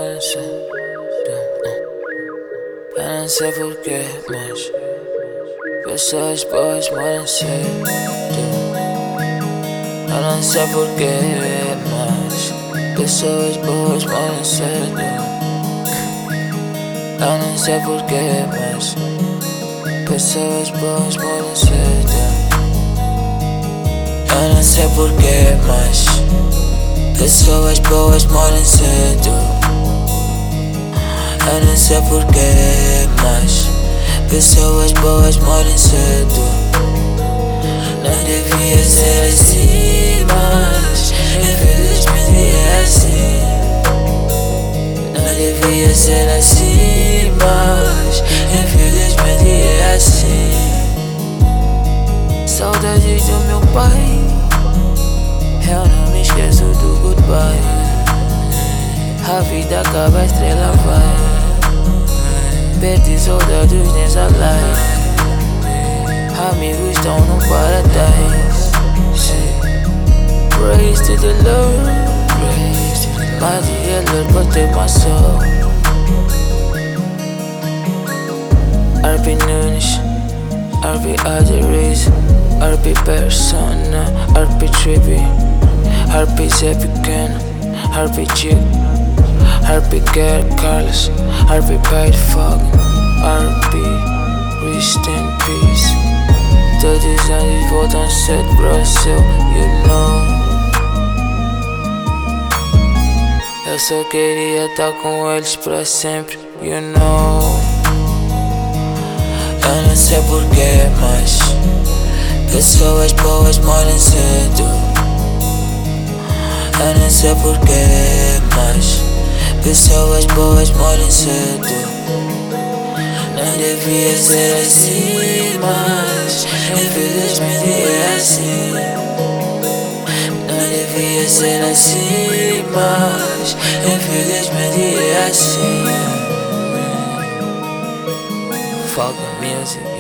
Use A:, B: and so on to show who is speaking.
A: Eu não sei porquê, mas pessoas boas moram cedo. Eu não sei porquê, mas pessoas boas moram cedo. Eu não sei porquê, mas pessoas boas moram cedo. Eu não sei porquê, mas pessoas boas moram cedo. Eu não sei porquê, mas pessoas boas morrem cedo. Não devia ser assim, mas infelizmente é assim. Não devia ser assim, mas infelizmente é assim. Saudades do meu pai, eu não me esqueço do goodbye. A vida acaba, a estrela vai. Perdi soldados nessa life. Amigos estão no paradise. Praise to the Lord. My dear Lord, protect my soul. RP Nunes, RP Aderis, RP Persona, RP Trippy, RP Zepican, RP Chick, RP Carlos, RP Paid Fog, RP Rest in Peace. Todos os anos voltam a ser Brasil, you know. Eu só queria estar com eles pra sempre, you know. Eu não sei porquê, mas pessoas boas morrem cedo. Eu não sei porquê, mas pessoas boas morrem cedo. Não devia ser assim, mas infelizmente é assim. Não devia ser assim, mas infelizmente é assim. Fuck music.